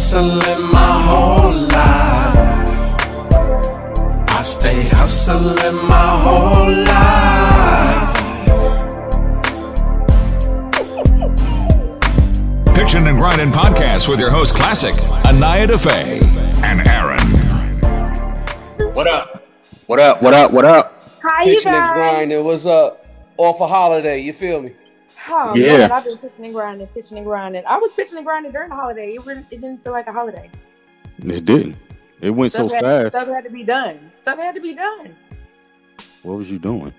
hustling my whole life. I stay hustling my whole life. Pitching and Grinding Podcast with your host Classic, Anaya DeFay, and Aaron. What up? What up? What up? What up? Hi, you Pitching and guys. grinding. What's up? Off a holiday, you feel me? Oh, Yeah. man, I've been pitching and grinding. I was pitching and grinding during the holiday. It didn't feel like a holiday. It didn't. It went so fast. Stuff had to be done. What was you doing?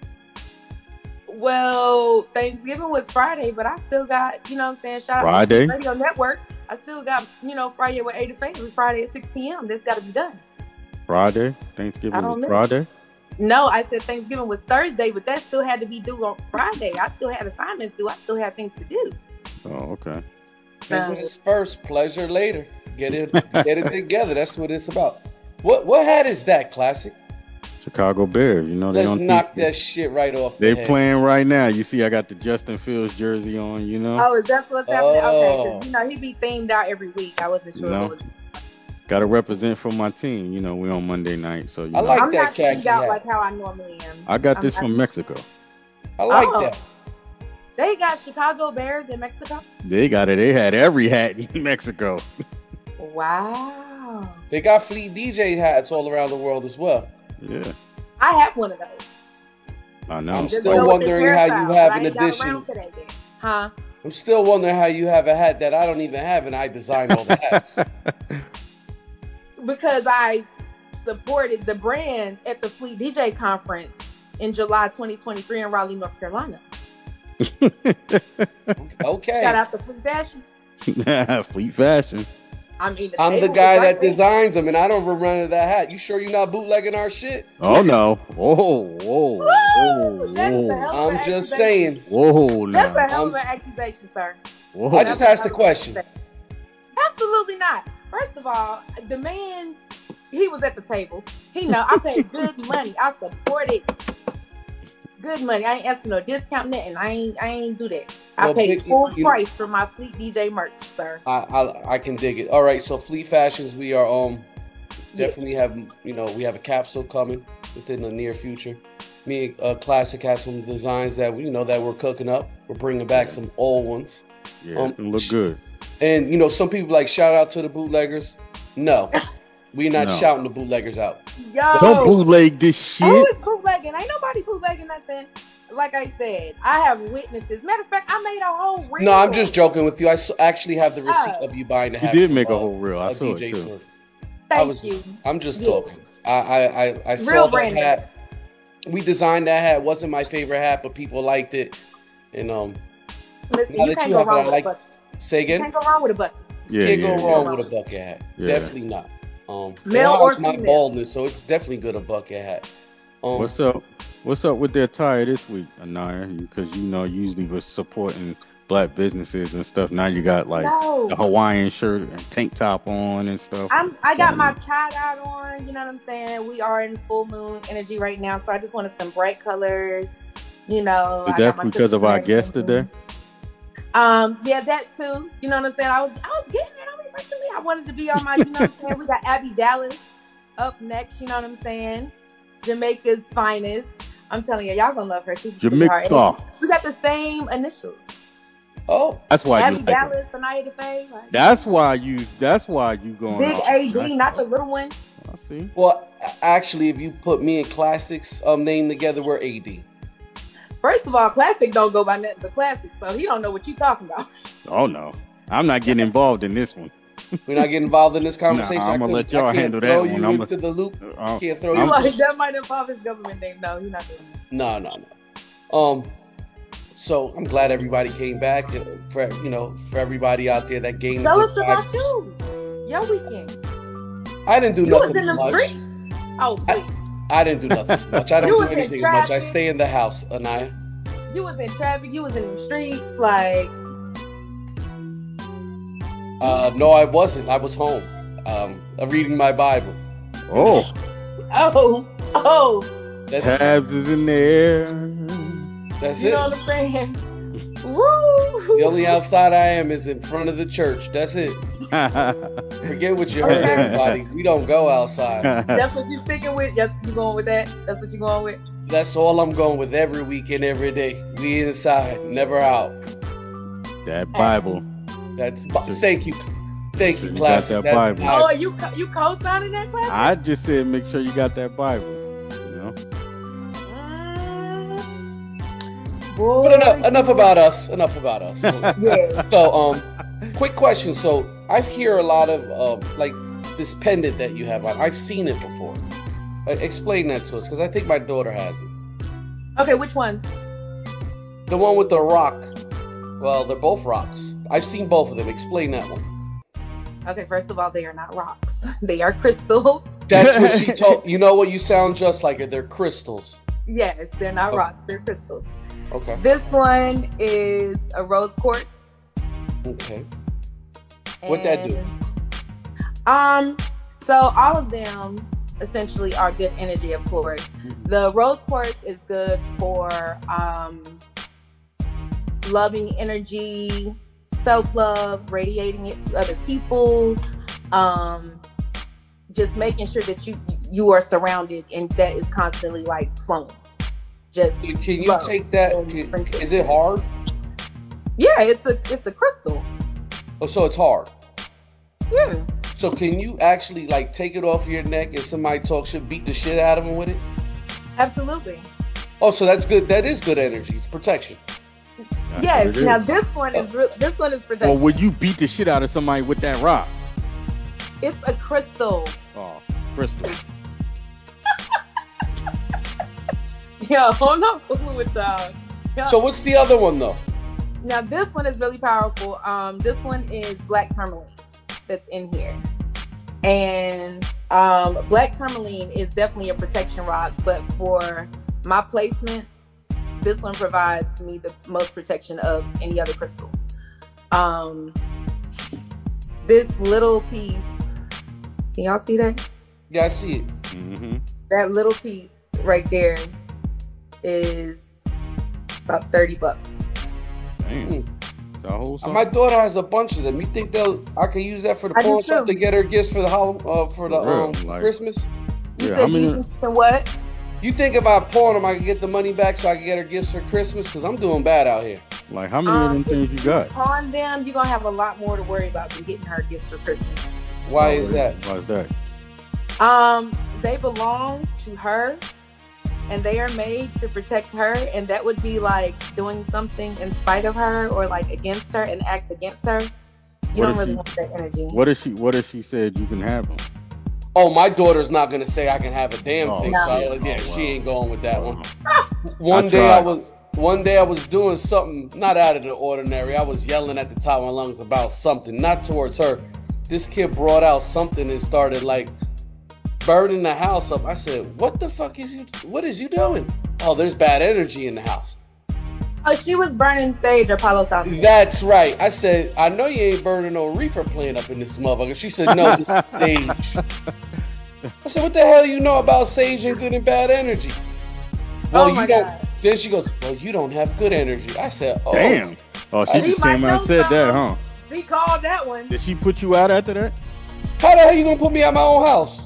Well, Thanksgiving was Friday, but I still got, you know what I'm saying, shout Friday? out to Radio Network. I still got, Friday with Ada Faye every Friday at 6 p.m. That's got to be done. Friday? Thanksgiving was Friday? No, I said Thanksgiving was Thursday, but that still had to be due on Friday. I still had assignments due. I still had things to do. Oh, okay. Business first, pleasure later. Get it together. That's what it's about. What hat is that, Classic? Chicago Bears. You know they Let's don't knock that shit right off. They head. playing right now. You see, I got the Justin Fields jersey on. You know. Oh, is that what's happening? Oh. Okay, 'cause, he be themed out every week. I wasn't sure. No. It was. Got to represent for my team. You know, we on Monday night, so you I know. like I'm that not khaki themed out hat. like how I normally am. I got this I'm from Mexico. I like Oh. that. They got Chicago Bears in Mexico. They got it. They had every hat in Mexico. Wow. They got Fleet DJ hats all around the world as well. Yeah, I have one of those. I know. I'm Just still go with wondering this how you hairstyle, have but I an ain't got addition. around to that yet. Huh? I'm still wondering how you have a hat that I don't even have, and I designed all the hats. Because I supported the brand at the Fleet DJ conference in July 2023 in Raleigh, North Carolina. Okay. Shout out to Fleet Fashion. Fleet Fashion. I mean, I'm the table guy was right that there. designs them, and I don't run that hat. You sure you're not bootlegging our shit? Oh no! Whoa! That is a hell of an I'm just accusation. saying. Whoa! That's Now. a hell of an accusation, sir. Whoa! I just asked the question. Absolutely not. First of all, the man, he was at the table. He know I paid good money. I supported good money. I ain't asking no discount nothing. I ain't do that. I Well, paid Vic, full you- price for my Fleet DJ merch, sir. I can dig it. All right, so Fleet Fashions, we are definitely have we have a capsule coming within the near future. Me and Classic have some designs that that we're cooking up. We're bringing back some old ones, Yeah, it's gonna look good. and some people like shout out to the bootleggers. No, we're not No. shouting the bootleggers out. Yo, Don't bootleg this shit. who is bootlegging? Ain't nobody bootlegging nothing. Like I said, I have witnesses. Matter of fact, I made a whole reel. No, I'm just joking with you. I actually have the receipt Oh. of you buying the You hat. did from, make a whole reel. I saw DJ it too. Smith. Thank you. I'm just Yeah. talking. I saw Real that branding. hat. We designed that hat. Wasn't my favorite hat, but people liked it. And Listen, now you that can't you go have it, wrong I with like. a bucket. Say You again. can't go wrong with a bucket. Yeah, Can't yeah, go yeah. wrong with a bucket hat. Yeah. Definitely not. Male it or hides my female. baldness, so it's definitely good a bucket hat. What's up? What's up with the attire this week, Anaya? Because usually was supporting black businesses and stuff. Now you got like No. the Hawaiian shirt and tank top on and stuff. I got my tie dye on, you know what I'm saying? We are in full moon energy right now, so I just wanted some bright colors, Is I that got my because of our guest Christmas today? Yeah, that too. You know what I'm saying? I was getting it on eventually. I wanted to be on my, you know what I'm saying? We got Abby Dallas up next, you know what I'm saying? Jamaica's finest. I'm telling you, y'all gonna love her. She's a sweetheart. Jamaica. We got the same initials. Oh, That's why Abby you like it. Dallas, Anaya DeFay. Like, That's why you going Big off. AD, not the little one. I see. well, actually, if you put me and Classics name together, we're AD. First of all, Classic don't go by nothing but Classic, so he don't know what you talking about. Oh no, I'm not getting involved in this one. We're not getting involved in this conversation. Nah, I'ma I let y'all can't handle that throw one. you I'ma- into the loop. Uh, Can't throw He's you. like, that might involve his government name. No, he's not doing that. No. So I'm glad everybody came back. For everybody out there that gained. Tell this us about vibe. you. Your weekend. I didn't do You was nothing in the much. streets? Oh, please. I didn't do nothing much. I don't You do was in anything much. I traffic. stay in the house, Anaya. You was in traffic. You was in the streets. Like, No, I wasn't. I was home. Reading my Bible. oh, That's tabs is in there. that's you it. know what I'm saying? Woo! The only outside I am is in front of the church. That's it. Forget what you heard, everybody. We don't go outside. That's what you sticking with? Yes, you going with that? That's what you going with? That's all I'm going with every weekend, every day. We inside, never out. That Bible. That's thank you, You got Classic. that Bible. Oh, you co-signing that class? I just said make sure you got that Bible. You know. Boy. But enough about us. Enough about us. Yeah. So, quick question. So, I hear a lot of like this pendant that you have on. I've seen it before. Explain that to us, because I think my daughter has it. Okay, which one? The one with the rock. Well, they're both rocks. I've seen both of them. Explain that one. Okay, first of all, they are not rocks. They are crystals. That's what she told. You know what? You sound just like her. They're crystals. Yes, they're not rocks. They're crystals. Okay. This one is a rose quartz. Okay. What'd that do? So all of them essentially are good energy, of course. The rose quartz is good for loving energy, self-love, radiating it to other people, just making sure that you are surrounded and that is constantly like flowing. Just can you take that? Is it hard? Yeah, it's a crystal. Oh, so it's hard. Yeah. So can you actually like take it off your neck and somebody talk shit, beat the shit out of them with it? Absolutely. Oh, so that's good. That is good energy. It's protection. That's Yes. what it Now is. this one is protection. Or would you beat the shit out of somebody with that rock? It's a crystal. Oh, crystal. Yo, I'm not fooling with y'all. Yo. So what's the other one though? Now this one is really powerful. This one is black tourmaline that's in here. And black tourmaline is definitely a protection rock, but for my placements, this one provides me the most protection of any other crystal. This little piece, can y'all see that? Yeah, I see it. Mm-hmm. That little piece right there is about $30. Damn. The whole song? My daughter has a bunch of them. You think I could use that for the I do pawn shop too. to get her gifts for the Like- Christmas? You Yeah, said I mean- you used to what? You think about pawn them, I can get the money back so I can get her gifts for Christmas? Because I'm doing bad out here. Like, how many of them things you got? On them, you're gonna have a lot more to worry about than getting her gifts for Christmas. Why is that? Why is that? They belong to her, and they are made to protect her, and that would be like doing something in spite of her or like against her and act against her. You What don't if really she- want that energy. What if she said you can have them? Oh, my daughter's not gonna say I can have a damn Oh, thing. no. So Oh, yeah, wow. she ain't going with that one. I tried. One day I was doing something not out of the ordinary. I was yelling at the top of my lungs about something, not towards her. This kid brought out something and started like burning the house up. I said, "What the fuck is you? What is you doing?" Oh, there's bad energy in the house. Oh, she was burning sage or Palo Santo. That's right. I said, "I know you ain't burning no reefer plant up in this motherfucker." She said, "No, this is sage." I said, "What the hell you know about sage and good and bad energy?" Oh my you don't. God. Then she goes, "Well, you don't have good energy." I said, "Oh, Damn. Oh, she She just might came out and know said that, something. huh? She called that one. Did she put you out after that? How the hell you gonna put me at my own house?"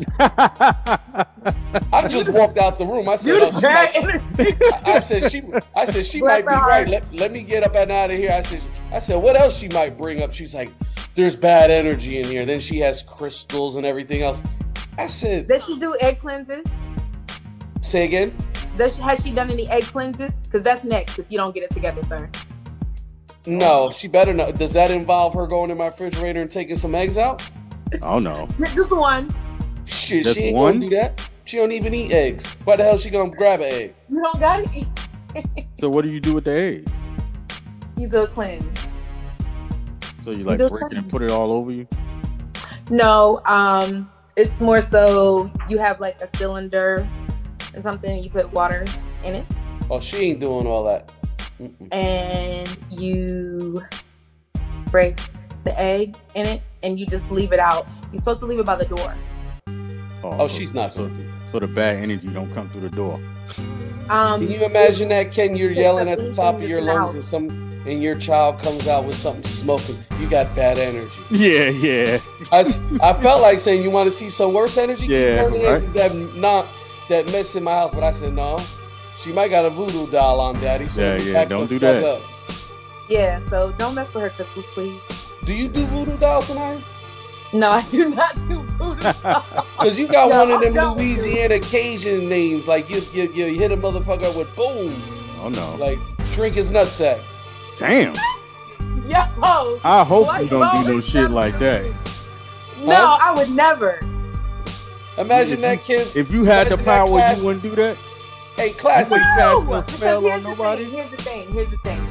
I just walked out the room. I said, You "Oh, just she bad might-" energy. I said she might be right. Let me get up and out of here. I said, what else she might bring up? She's like, there's bad energy in here. Then she has crystals and everything else. I said, Does she do egg cleanses? say again. Has she done any egg cleanses? Because that's next if you don't get it together, sir. No, she better not. Does that involve her going in my refrigerator and taking some eggs out? Oh no. Just one. Shit, Just she ain't one? gonna do that. She don't even eat eggs. Why the hell she gonna grab an egg? You don't gotta eat. So what do you do with the egg? You do a cleanse. So you like do break it something. and put it all over you? No, it's more so you have like a cylinder and something, you put water in it Oh, she ain't doing all that. Mm-mm. and you break the egg in it and you just leave it out. You're supposed to leave it by the door. Oh, she's not So, gonna. so the bad energy don't come through the door. Can you imagine that, Ken? You're It's yelling a at the thing top in of your the lungs house. and some and your child comes out with something smoking, you got bad energy. Yeah. I felt like saying, you want to see some worse energy? Yeah, right. That mess in my house, but I said, no. She might got a voodoo doll on, Daddy. So Yeah, don't do that. Up. Yeah, so don't mess with her crystals, please. Do you do voodoo dolls tonight? No, I do not do voodoo dolls. Because you got one of them Louisiana Cajun names, like you hit a motherfucker with boom. Oh no. Like shrink his nutsack. Damn. Yo. I hope you don't do no shit like that. No, I would never. Imagine that, kids. If you had the power, you wouldn't do that. Hey, Classic. No spell on nobody. Here's the thing.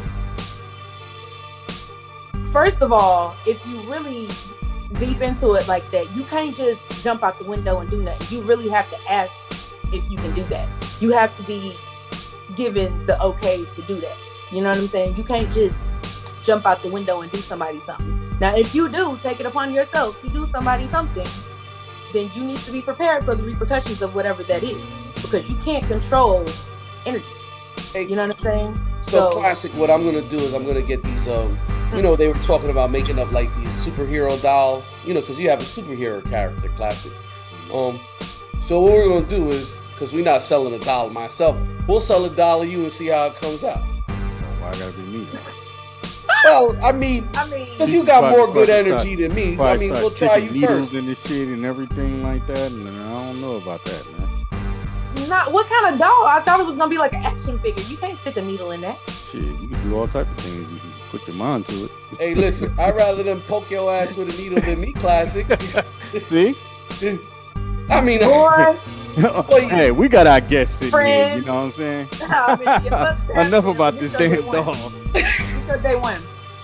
First of all, if you really deep into it like that, you can't just jump out the window and do nothing. You really have to ask if you can do that. You have to be given the okay to do that. You know what I'm saying? You can't just jump out the window and do somebody something. Now, if you do take it upon yourself to do somebody something, then you need to be prepared for the repercussions of whatever that is, because you can't control energy. Hey, you know what I'm saying? So Classic, what I'm gonna do is I'm gonna get these you know, they were talking about making up like these superhero dolls, you know, because you have a superhero character, Classic. So what we're gonna do is, because we're not selling a doll myself, we'll sell a doll of you and see how it comes out. Why I gotta be me? Well, I mean, because you got more good energy than me. I mean, we'll try you needles first. In the shit and everything like that, and I don't know about that, man. Not what kind of doll? I thought it was gonna be like an action figure. You can't stick a needle in that. Shit, you can do all type of things. You can put your mind to it. Hey, listen, I'd rather them poke your ass with a needle than me, Classic. See? I mean, boy. Hey, we got our guests sitting here, you know what I'm saying? Enough about this damn doll. Because they won.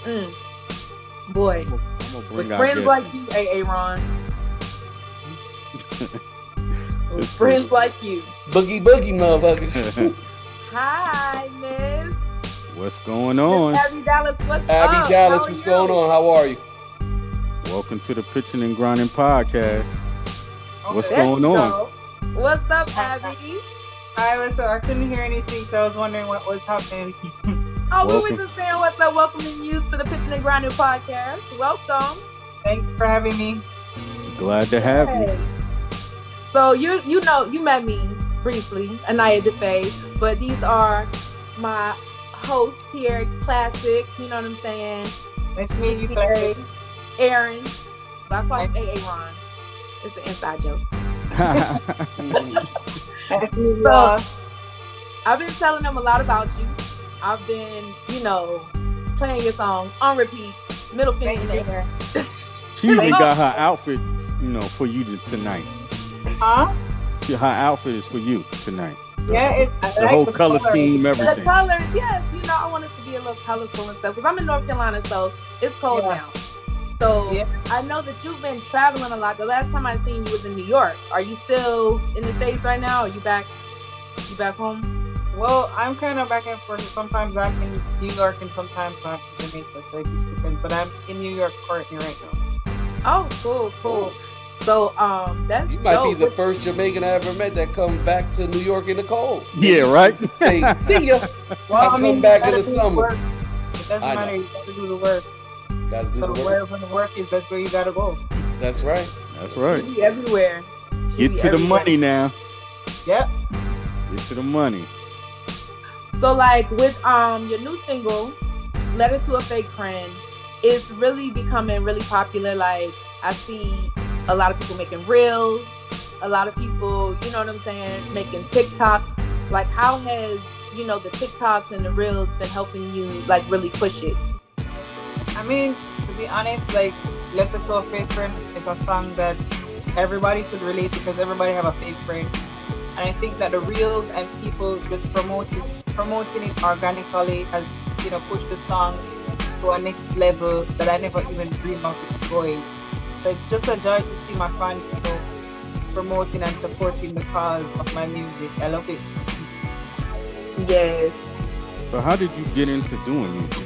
Boy, with friends like you, AA Ron. With friends like you. Boogie motherfuckers. Hi, Miss. What's going on? Abby Dallas, what's up? Abby Dallas, what's going on? How are you? Welcome to the Pitching and Grinding podcast. What's There going you on? go. What's up, Abby? Hi, what's up? I couldn't hear anything, so I was wondering what was happening. Oh, we were just saying what's up, welcoming you to the Pitching and Grinding podcast. Welcome. Thank you for having me. Glad to have you. So you know, you met me briefly, Anaya DeFay, but these are my hosts here, Classic, you know what I'm saying? Nice to meet you, Classic. Aaron. But I call him AA Ron. It's an inside joke. So, I've been telling them a lot about you. I've been, you know, playing your song on repeat, middle finger in the air. She even got her outfit, you know, for you tonight. Huh? Her outfit is for you tonight. Yeah, the whole color scheme, everything. The colors, yes. You know, I want it to be a little colorful and stuff. Because I'm in North Carolina, so it's cold now. So I know that you've been traveling a lot. The last time I seen you was in New York. Are you still in the States right now? Are you back? You back home? Well, I'm kind of back and forth. Sometimes I'm in New York and sometimes I'm in Jamaica, so it's different. But I'm in New York currently right now. Oh, cool. So, that's you might be the first Jamaican I ever met that come back to New York in the cold. Yeah, right. Say, see ya. Well, I come back in the summer. It doesn't matter. You got to do the work. So wherever the work is, that's where you got to go. That's right. You be everywhere. Get to the money now. Yep. Get to the money. So, like with your new single, "Letter to a Fake Friend," it's really becoming really popular. Like I see a lot of people making reels, a lot of people, you know what I'm saying, making TikToks. Like, how has, you know, the TikToks and the reels been helping you, like, really push it? I mean, to be honest, like, Letter to a Fake Friend is a song that everybody should relate to because everybody have a fake friend. And I think that the reels and people just promoting it organically has, you know, pushed the song to a next level that I never even dreamed of it going. So it's just a joy to see my fans, you know, promoting and supporting the cause of my music. I love it. Yes. So how did you get into doing music?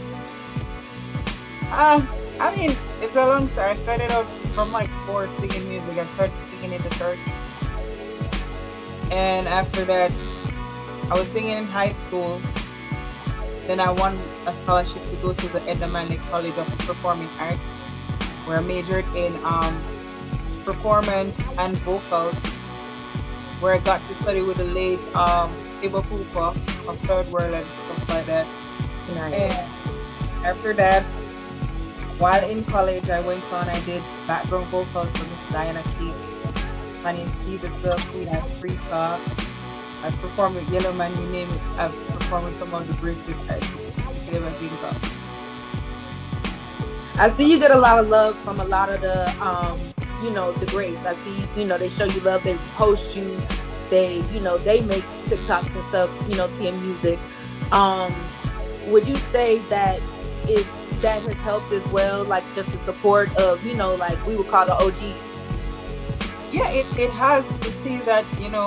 I mean, it's a long story. I started out from like 4 singing music. I started singing in the church. And after that, I was singing in high school. Then I won a scholarship to go to the Edna Manley College of Performing Arts, where I majored in performance and vocals, where I got to study with the late Eva Cooper of Third World and stuff like that. Nice. And after that, while in college, I went on, I did background vocals for Miss Diana Keith, Honey Stevenson, Queen Africa. I performed with Yellowman, you name it. I've performed with some of the greatest artists you could ever think of. I see you get a lot of love from a lot of the the greats. I see, they show you love, they post you, they make TikToks and stuff, to your music. Would you say that that has helped as well, like just the support of, like we would call the OG? Yeah, it has to see that,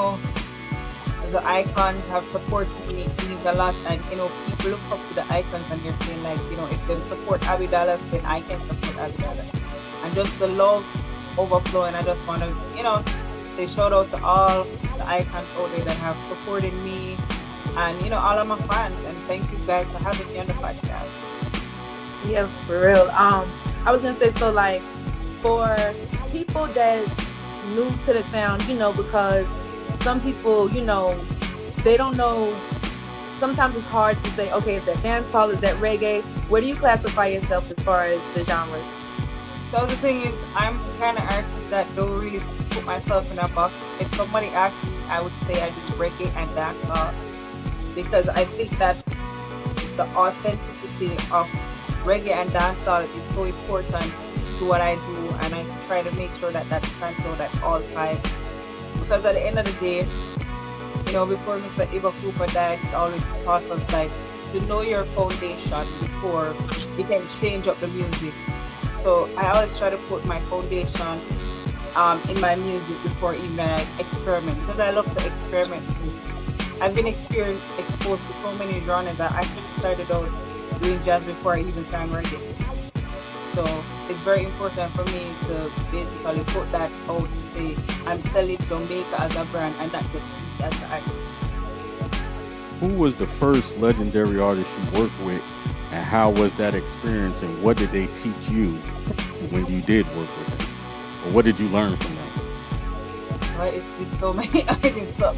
the icons have supported me. It means a lot, and people look up to the icons and they're saying like, if they support Abby Dallas, then I can support Abby Dallas. And just the love overflowing. I just want to, say shout out to all the icons out there that have supported me, and all of my fans. And thank you guys for having me on the podcast. Yeah, for real. I was gonna say, so like for people that new to the sound, because some people, they don't know. Sometimes it's hard to say, okay, is that dancehall, is that reggae? Where do you classify yourself as far as the genres? So the thing is, I'm the kind of artist that don't really put myself in a box. If somebody asked me, I would say I do reggae and dancehall, because I think that the authenticity of reggae and dancehall is so important to what I do, and I try to make sure that that stands out at all times. Because at the end of the day, before Mr. Eva Cooper died, he always taught us like to know your foundation before you can change up the music. So I always try to put my foundation in my music before even I experiment, because I love to experiment. I've been exposed to so many genres that I should have started out doing jazz before I even sang reggae. So it's very important for me to basically put that out to say I'm selling Jamaica as a brand and not just me as an artist. Who was the first legendary artist you worked with, and how was that experience, and what did they teach you when you did work with them? Or what did you learn from them? Well, it's been so many artists. So,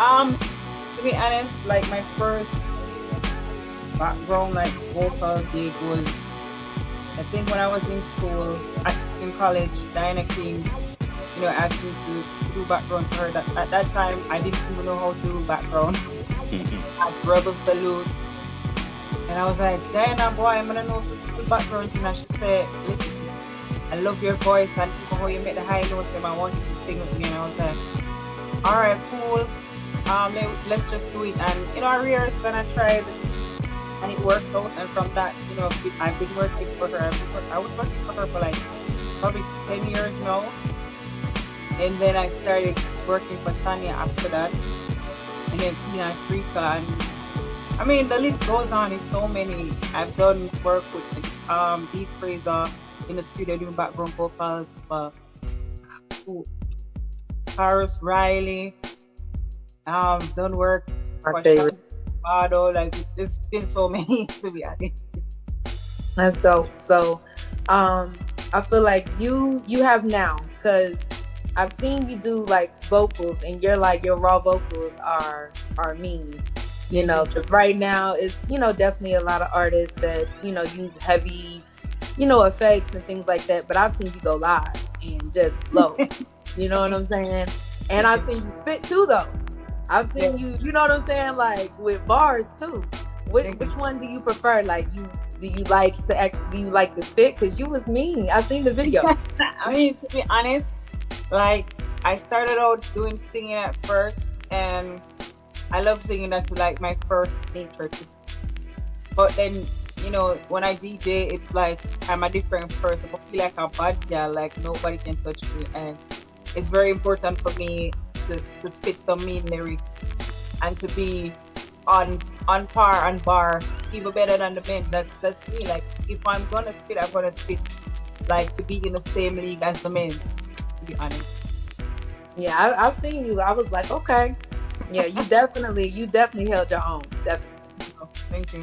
to be honest, like my first background like vocal gig was, I think when I was in school, in college, Diana King, asked me to do background for her. At that time, I didn't even know how to do background. At Rebel Salute. And I was like, Diana, boy, I'm going to know how to do background. And she said, listen, I love your voice and how you make the high notes, and I want you to sing with me. And I was like, all right, cool. Let's just do it. And, I rehearsed and I tried. And it worked out, and from that, I've been working for her. I was working for her for like probably 10 years now. And then I started working for Tanya after that. And then Queen Africa. And I mean, the list goes on. It's so many. I've done work with Dee Fraser in the studio doing background vocals for Paris Riley. Done work Our for favorite. like it's been so many, to be honest. That's dope. So, I feel like you have now, because I've seen you do like vocals, and your raw vocals are mean. Because right now it's definitely a lot of artists that use heavy effects and things like that. But I've seen you go live and just flow. You know what I'm saying? And I've seen you spit too, though. I've seen you, what I'm saying, like with bars too. Which one do you prefer? Like, do you like the spit? Because you was mean. I seen the video. I mean, to be honest, like I started out doing singing at first, and I love singing. That's like my first nature. But then, when I DJ, it's like I'm a different person. I feel like a bad girl. Like nobody can touch me, and it's very important for me to spit some mean lyrics and to be on par and bar, even better than the men. That's me. Like if I'm gonna spit, I'm gonna spit like to be in the same league as the men, to be honest. Yeah, I've seen you. I was like, okay. Yeah, you definitely held your own. Definitely. Thank you.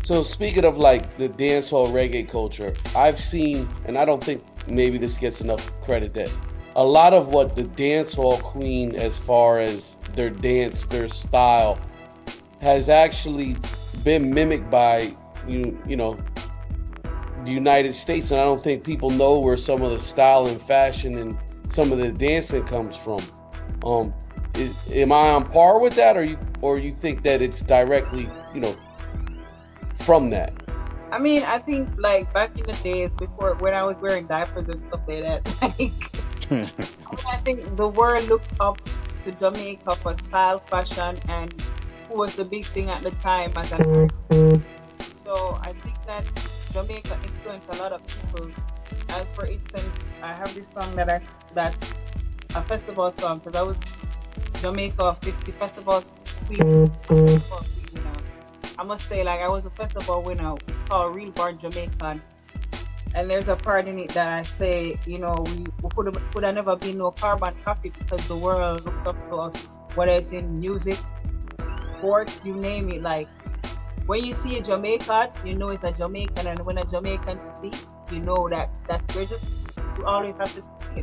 So speaking of like the dancehall reggae culture, I've seen, and I don't think maybe this gets enough credit, that a lot of what the dancehall queen, as far as their dance, their style, has actually been mimicked by you know the United States, and I don't think people know where some of the style and fashion and some of the dancing comes from. Um, am I on par with that, or you think that it's directly from that? I mean, I think like back in the days before when I was wearing diapers and stuff like that, I think the world looked up to Jamaica for style, fashion, and who was the big thing at the time as an artist. So I think that Jamaica influenced a lot of people. As for instance, I have this song that a festival song because I was Jamaica 50 festivals queen. Festival queen, I must say, like I was a festival winner. It's called Real Born Jamaican. And there's a part in it that I say, we could have never been no carbon copy because the world looks up to us, whether it's in music, sports, you name it. Like when you see a Jamaican, you know it's a Jamaican, and when a Jamaican see, you know that's we're just we always have to see it.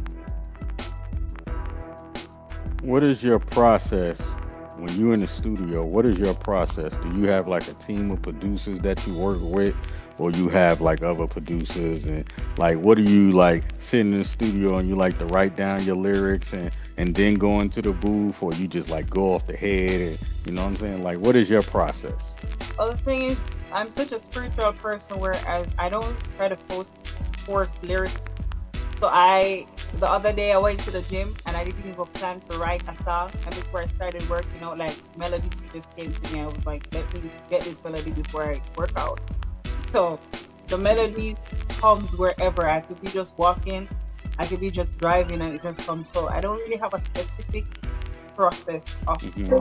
What is your process when you're in the studio? What is your process? Do you have like a team of producers that you work with, or you have like other producers? And like, what do you like sitting in the studio and you like to write down your lyrics and then go into the booth, or you just like go off the head? And you know what I'm saying? Like, what is your process? Well, the thing is, I'm such a spiritual person, whereas I don't try to force lyrics. So the other day I went to the gym and I didn't even plan to write a song. And before I started working out, like melodies just came to me. I was like, let me get this melody before I work out. So the melody comes wherever. I could be just walking, I could be just driving, and it just comes. So I don't really have a specific process of.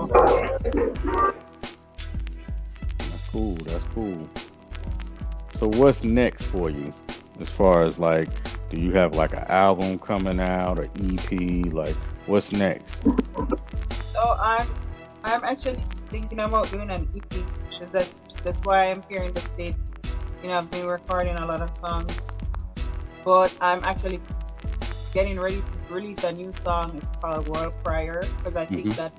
That's cool. That's cool. So what's next for you, as far as like, do you have like an album coming out, or EP? Like, what's next? So I'm actually thinking about doing an EP because that's why I'm here in the States. I've been recording a lot of songs, but I'm actually getting ready to release a new song. It's called World Prior because I think that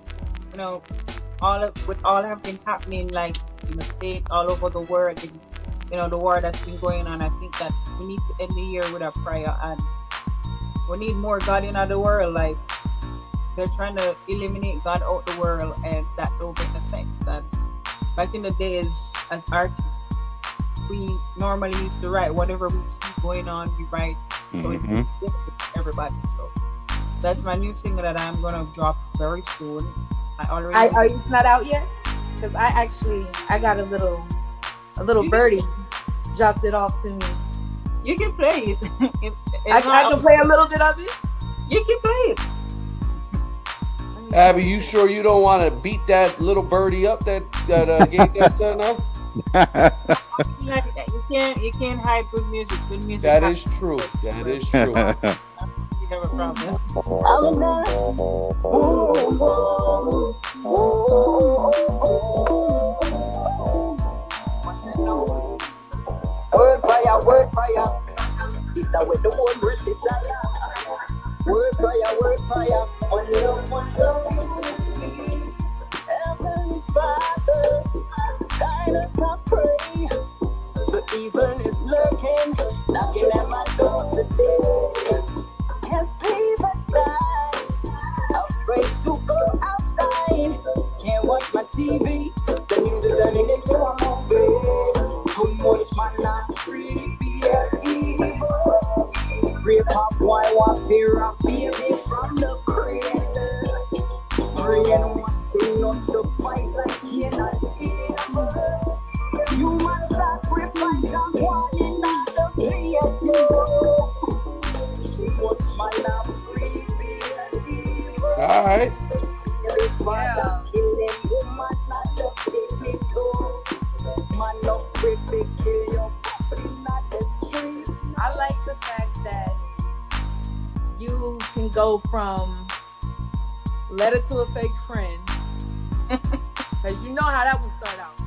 all have been happening like in the States, all over the world. The war that's been going on. I think that we need to end the year with a prayer, and we need more God in the world. Like they're trying to eliminate God out the world, and that don't make sense. And back in the days, as artists, we normally used to write whatever we see going on. We write so it can get to everybody. So that's my new single that I'm gonna drop very soon. Are you not out yet? Because I got a little birdie dropped it off to me. You can play it. I can play a little bit of it. You can play it. Abby, you sure you don't want to beat that little birdie up that gave that son up? You can't hide good music. Good music. That is true. That is true. You have a problem. Word prayer. Is that what the whole world desire? Word prayer. One love, unity. Heavenly Father, guide us, I pray. The evil is lurking, knocking at my door today. Can't sleep at night, afraid to go outside. Can't watch my TV, the news is turning into a movie. Too much man, fear evil. Rape up, why want fear of baby from the creator. Brainwashing us to fight like Cain and Abel. Human sacrifice and one in other place. Too much man, fear evil. All right. Father killing woman and the baby too. Man, no free to kill your puppy in the streets. I like the fact that you can go from letter to a fake friend, because you know how that would start out.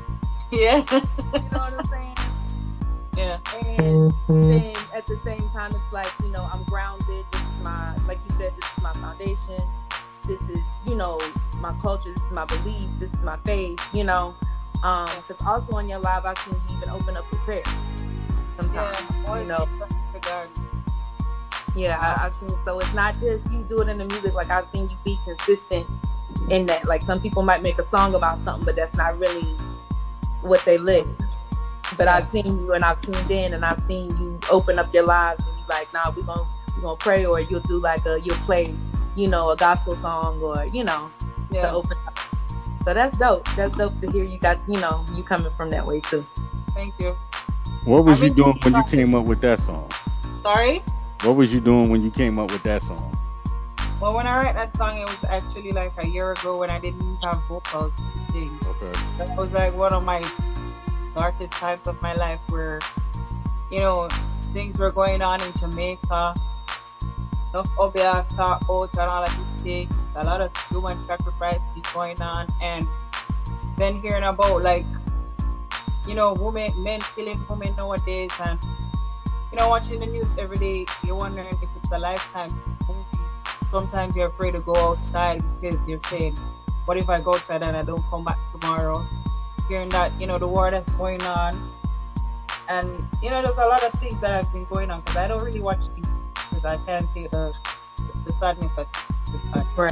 Yeah. You know what I'm saying? Yeah. And then at the same time, it's like, you know, I'm grounded. This is my, like you said, this is my foundation. This is, you know, my culture. This is my belief. This is my faith, you know. Because also on your live, I can even open up with prayer sometimes, Yeah. you know. To God. Yeah, I've seen. So it's not just you do it in the music. Like I've seen you be consistent in that. Like some people might make a song about something, but that's not really what they live. But I've seen you and I've tuned in and I've seen you open up your lives and you like, nah, we're gonna pray, or you'll do like you'll play, you know, a gospel song, or you know, to open up. So that's dope. That's dope to hear you got, you know, you coming from that way too. Thank you. What was you doing when you came up with that song? Sorry? What was you doing when you came up with that song? Well, when I write that song, it was actually like a year ago when I didn't have vocals to sing. Okay. That was like one of my darkest times of my life where, you know, things were going on in Jamaica. Enough Obeah out and all of these things. A lot of human sacrifice is going on. And then hearing about, like, you know, men killing women nowadays, and, you know, watching the news every day, you're wondering if it's a lifetime movie. Sometimes you're afraid to go outside because you're saying, what if I go outside and I don't come back tomorrow? Hearing that, you know, the war that's going on. And, you know, there's a lot of things that have been going on because I don't really watch things because I can't take the sadness that the sadness. Right.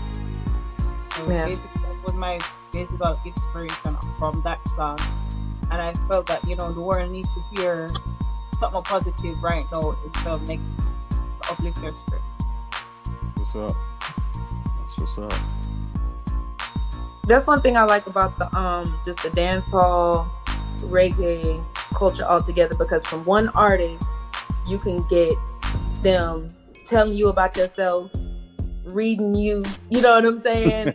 So basically, that was my basic inspiration from that song. And I felt that, you know, the world needs to hear something positive right now instead of negative to uplift their spirit. What's up? That's what's up. That's one thing I like about the just the dance hall reggae culture altogether, because from one artist you can get them telling you about yourself, reading you, you know what I'm saying,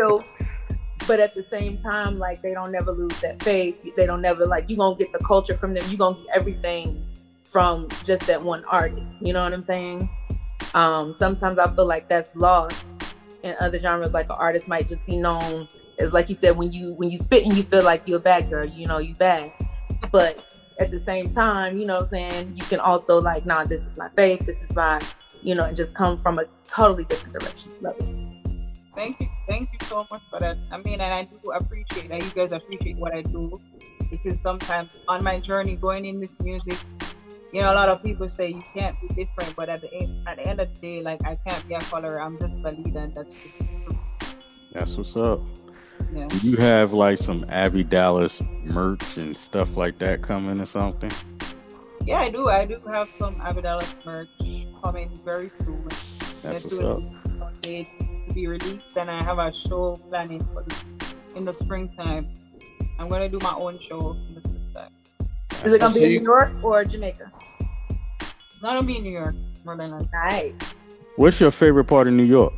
but at the same time, like, they don't never lose that faith. They don't never, like, you gonna get the culture from them. You gonna get everything from just that one artist. You know what I'm saying? Sometimes I feel like that's lost in other genres. Like, an artist might just be known as, like you said, when you spit and you feel like you're a bad girl, you know, you bad. But at the same time, you know what I'm saying, you can also, like, nah, this is my faith, this is my, you know, and just come from a totally different direction. Love it. Thank you so much for that. I mean, and I do appreciate that you guys appreciate what I do, because sometimes on my journey going in this music, you know, a lot of people say you can't be different, but at the end of the day, like, I can't be a follower. I'm just a leader, and that's just true. That's what's up. Yeah. Do you have like some Abby Dallas merch and stuff like that coming or something? Yeah, I do. I do have some Abby Dallas merch coming very soon. That's what's up. To be released, and I have a show planning in the springtime. I'm gonna do my own show in the springtime. Is it gonna be in New York or Jamaica? It's gonna be in New York, more than likely. Nice. What's your favorite part of New York?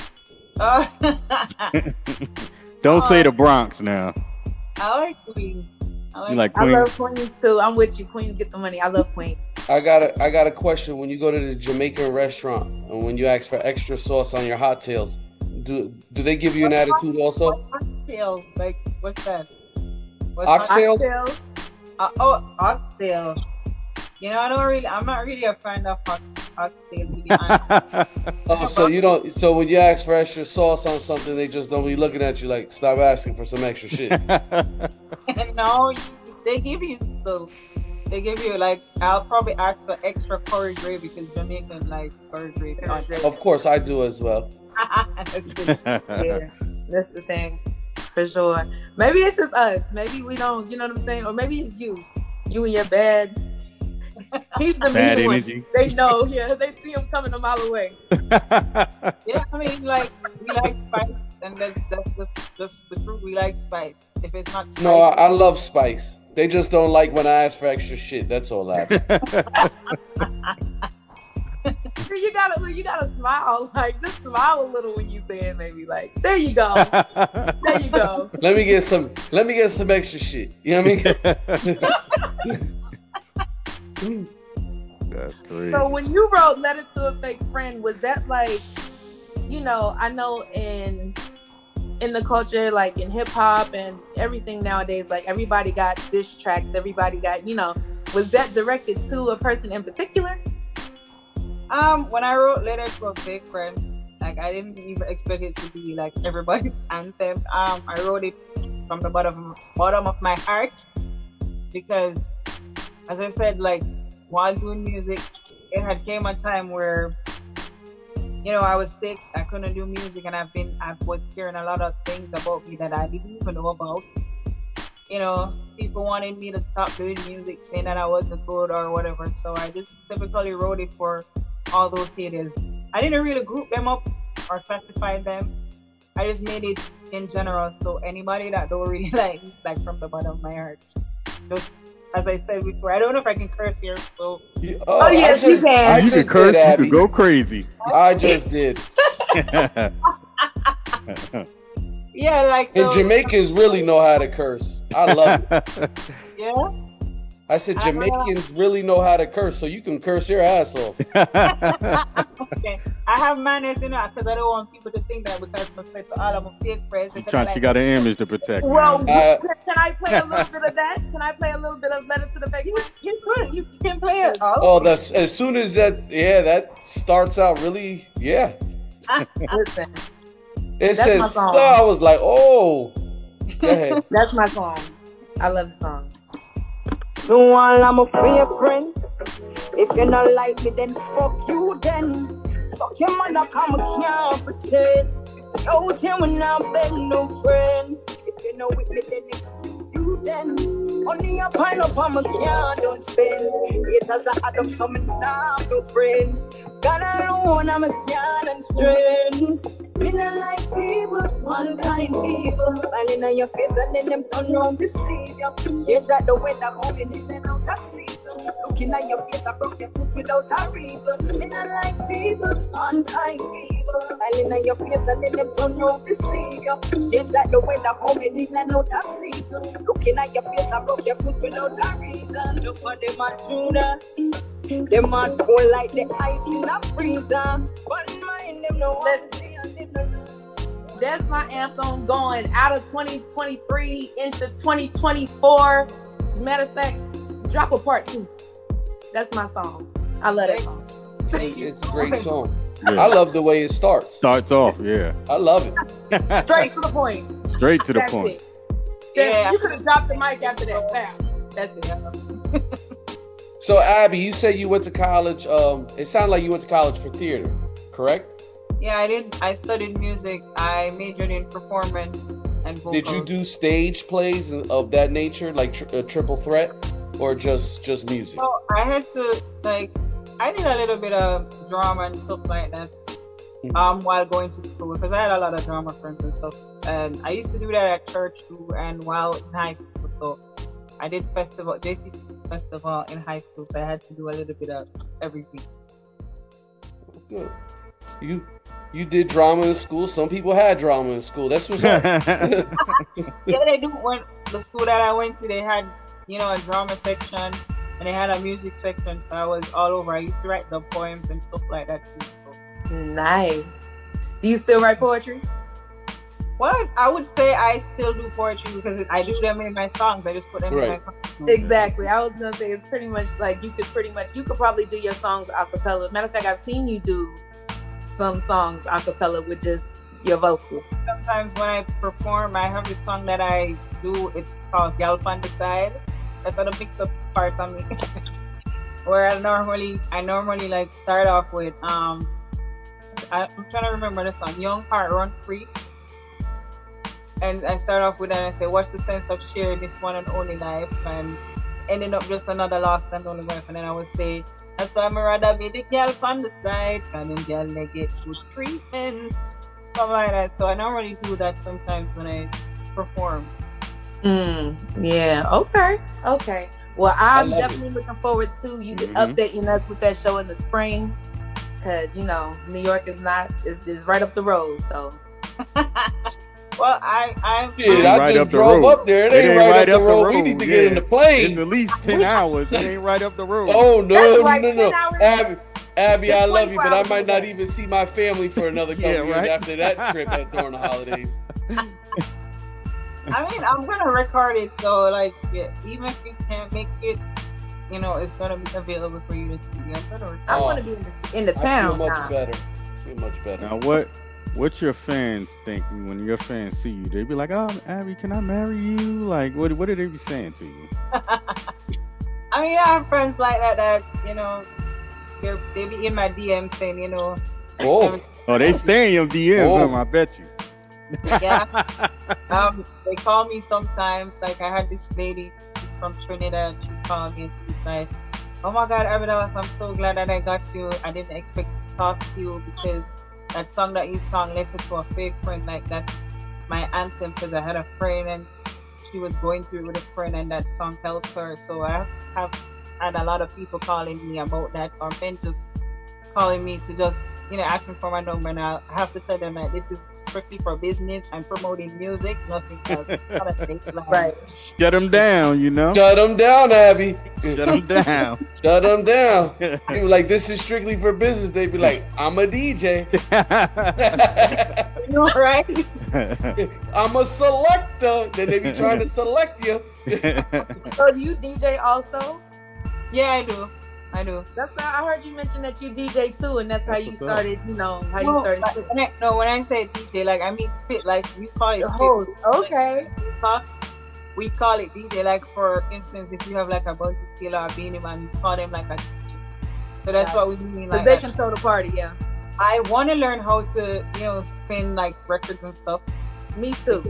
Don't say the Bronx now. I like Queens. You like Queens? I love Queens too. I'm with you. Queens get the money. I love Queens. I got a question. When you go to the Jamaican restaurant and when you ask for extra sauce on your hot tails, do they give you an attitude also? Oxtails, like, what's that? Oxtails? Oxtail. You know, I'm not really a fan of oxtail, to be honest. Oh, so you don't. So when you ask for extra sauce on something, they just don't be looking at you like, stop asking for some extra shit. No, they give you stuff. They give you, like, I'll probably ask for extra curry gravy because Jamaican like curry gravy. Of course, I do as well. Yeah, that's the thing, for sure. Maybe it's just us. Maybe we don't. You know what I'm saying? Or maybe it's you and your bad. He's the bad mean energy. One. They know. Yeah, they see him coming a mile away. Yeah, I mean, like, we like spice, and that's the truth. We like spice. If it's not spice, no, I love spice. They just don't like when I ask for extra shit. That's all that. You gotta smile. Like, just smile a little when you say it. Maybe like, there you go. There you go. Let me get some extra shit. You know what I mean? That's crazy. So when you wrote "Letter to a Fake Friend," was that like, you know, I know in in the culture, like in hip hop and everything nowadays, like everybody got diss tracks, everybody got, was that directed to a person in particular? When I wrote Letter to a Fake Friend, like I didn't even expect it to be like everybody's anthem. I wrote it from the bottom of my heart because, as I said, like while doing music, it had came a time where, I was sick. I couldn't do music, and I was hearing a lot of things about me that I didn't even know about. People wanted me to stop doing music, saying that I wasn't good or whatever. So I just typically wrote it for all those haters. I didn't really group them up or classify them. I just made it in general. So anybody that don't really like me, like from the bottom of my heart, just as I said before, I don't know if I can curse here. So yes, you can. You can curse. You can go crazy. I just did. Yeah, like and Jamaicans really know how to curse. I love it. Yeah. I said Jamaicans really know how to curse, so you can curse your ass off. Okay. I have manners, because I don't want people to think that because I'm to all of my fake friends. She got an image to protect. Well, can I play a little bit of that? Can I play a little bit of Letter to the Fake Friend? You can play it. Oh, that's as soon as that starts out really, yeah. Listen, it says, I was like, oh. Go ahead. That's my song. I love the song. To all of my fake friends, if you not like me, then fuck you then. Suck your mother, come can't pretend. Out here when I beg no friends. If you know with me, then excuse you then. Only a pile up on my can't don't spend. It has a add up, so me not have no friends. God alone, I'm a can and strength. Me not like people, one kind evil. Smiling on your face and then them sun round deceive you. Change that the weather coming in and out of season. Looking at your face, I broke your foot without a reason. Me not like people, one kind evil. Smiling on your face and then them sun round deceive you. Change that the weather coming in and out of season. Looking at your face, I broke your foot without a reason. Look for them at Judas. Them are cold like the ice in a freezer. One mind them no one to see and them no. That's my anthem going out of 2023 into 2024. Matter of fact, drop a part 2. That's my song. I love that song. It's a great song. Yeah. I love the way it starts. Starts off, yeah. I love it. Straight to the point. Straight to the That's point. It. Yeah. You could have dropped the mic after that. Bam. That's it. So Abby, you said you went to college. It sounded like you went to college for theater, correct? Yeah, I did. I studied music. I majored in performance and vocals. Did you do stage plays of that nature, like Triple Threat, or just music? So I had to I did a little bit of drama and stuff like that. While going to school, because I had a lot of drama friends and stuff, and I used to do that at church too, and while in high school. So I did JC festival in high school, so I had to do a little bit of everything. Good. You did drama in school. Some people had drama in school. That's what's up. Yeah, they do. When the school that I went to, they had a drama section, and they had a music section. So I was all over. I used to write the poems and stuff like that too. So. Nice. Do you still write poetry? Well, I would say I still do poetry because I do them in my songs. I just put them in my songs. Exactly. I was gonna say it's pretty much like you could probably do your songs a cappella. Matter of fact, I've seen you do some songs a cappella with just your vocals. Sometimes when I perform, I have this song that I do. It's called "Gal on the Side." That's the mix up part of me. Where I normally like start off with I'm trying to remember the song, "Young Heart Run Free." And I start off with that and say, what's the sense of sharing this one and only life? And ending up just another lost and only wife. And then I would say, that's why I'm rather be the girl on the side. And then girl, they get good treatment. Something like that. So I normally do that sometimes when I perform. Yeah. Okay. Well, I'm definitely looking forward to you updating us with that show in the spring. Because, New York is right up the road. So. Well, I just drove up there. It ain't right up the road. We need to get in the plane. It's at least 10 hours. It ain't right up the road. Oh, no. Abby, I love you, but I might not even see my family for another couple years after that trip during the holidays. I mean, I'm gonna record it, so like, yeah, even if you can't make it, you know, it's gonna be available for you to see. I'm gonna record. I Oh. want to be in the I feel town much now. better. I feel much better. Now, what your fans think when your fans see you? They be like, "Oh, Abby, can I marry you?" Like, what do they be saying to you? I mean, I have friends like that, you know, they be in my DM saying, you know, Oh, Oh, they stay in your DMs, Oh. I bet you. yeah. They call me sometimes. Like I had this lady, she's from Trinidad. She called me and she's like, "Oh my God, Abidalis, I'm so glad that I got you. I didn't expect to talk to you because that song that you sang, Letter to a Fake Friend, like that's my anthem because I had a friend and she was going through it with a friend and that song helped her." So I have had a lot of people calling me about that, or men just calling me to just, you know, asking for my number, and I have to tell them that this is strictly for business. I'm promoting music, nothing else. It's not a fake line. Right. Shut them down, you know. shut them down, Abby. Shut them down. Shut them down. People like, this is strictly for business. They be like, I'm a DJ. You know, right? I'm a selector. Then they be trying to select you. So do you DJ also? Yeah, I do. That's how I heard you mention that you DJ too, and that's how That's you what's up. started. You know how you No, started. when I say DJ, like I mean spit, like we call it Oh, spit. okay. We call it DJ. Like for instance, if you have like a Bunty Killer or Beanie Man, you call them like a DJ. So that's what we mean. Because Like they control the party. Yeah. I want to learn how to, you know, spin like records and stuff. Me too.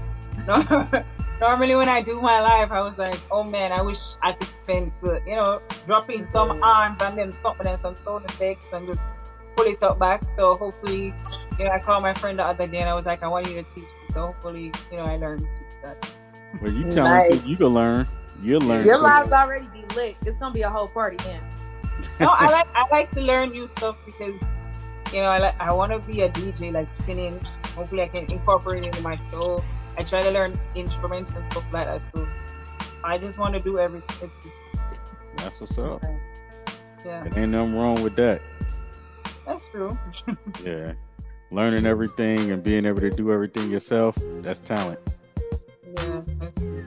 Normally when I do my live, I was like, oh man, I wish I could spin good. You know, dropping some arms and then something and some sound effects and just pull it up back. So hopefully, you know, I called my friend the other day and I was like, I want you to teach me. So hopefully, you know, I learned to teach that. Well, you Nice. talented. You can learn. You'll learn. Your so lives already be lit. It's gonna be a whole party then. No, I like to learn new stuff because, you know, I want to be a DJ, like spinning. Hopefully, I can incorporate it into my show. I try to learn instruments and stuff like that. So I just want to do everything. It's just, That's what's up. yeah, There ain't nothing wrong with that. that's true. Yeah. Learning everything and being able to do everything yourself, that's talent. Yeah, that's true.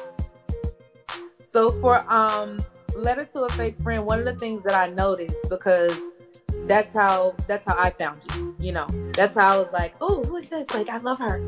So for Letter to a Fake Friend, one of the things that I noticed, because that's how I found you, you know. That's how I was like, oh, who is this? Like, I love her.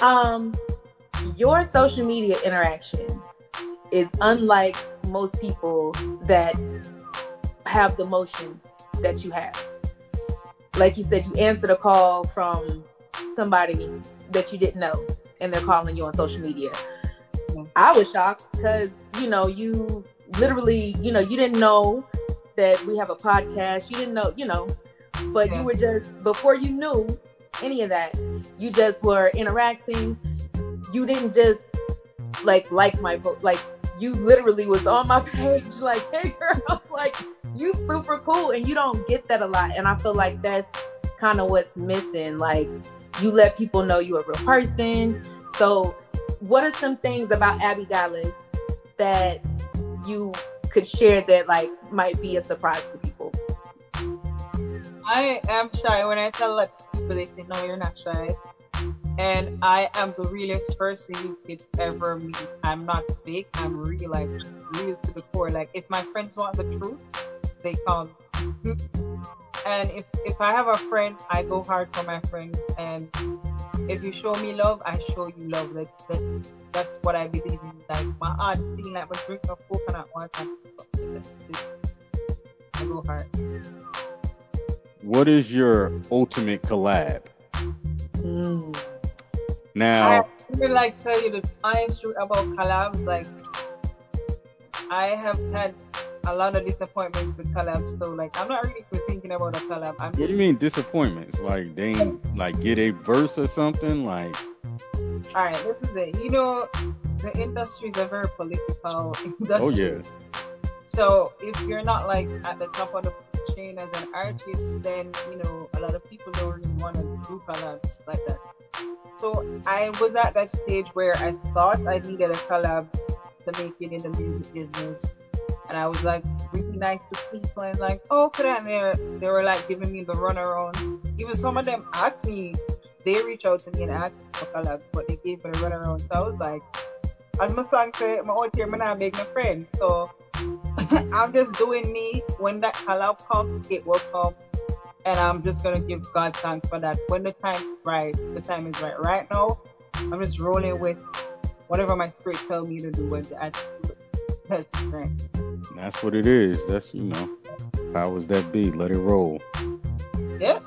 Your social media interaction is unlike most people that have the motion that you have. Like you said, you answered a call from somebody that you didn't know, and they're calling you on social media. I was shocked because, you know, you literally, you know, you didn't know that we have a podcast. You didn't know, you know, but you were just, before you knew any of that, you just were interacting. You didn't just like my post, like you literally was on my page like, hey girl, like you super cool, and you don't get that a lot. And I feel like that's kind of what's missing. Like you let people know you're a real person. So what are some things about Abby Dallas that you could share that like might be a surprise to people? I am shy. When I tell like people, they say, no, you're not shy. And I am the realest person you could ever meet. I'm not fake. I'm real, like real to the core. Like if my friends want the truth, they come. And if I have a friend, I go hard for my friend. And if you show me love, I show you love. Like that's what I believe in. Like my heart feeling like we're drinking coconut water. I go hard. What is your ultimate collab? Now, I would like to tell you the honest truth about collabs. Like, I have had a lot of disappointments with collabs. So, like, I'm not really thinking about a collab. what do you mean disappointments? Like they ain't like get a verse or something? Like, all right, this is it. You know, the industry is a very political industry. oh yeah, So, if you're not like at the top of the chain as an artist, then you know a lot of people don't really want to do collabs like that. So I was at that stage where I thought I needed a collab to make it in the music business, and I was like really nice to people and like, oh, could I? And they were like giving me the runaround. Even some of them asked me, they reached out to me and asked for collab, but they gave me a runaround. So I was like, as my song said, my out here, I'm not make my friend. So I'm just doing me. When that collab comes, it will come. And I'm just gonna give God thanks for that. When the time is right, the time is right. Right now, I'm just rolling with whatever my spirit tell me to do with the attitude. That's right. That's what it is. That's, you know, powers that be. Let it roll. Yeah.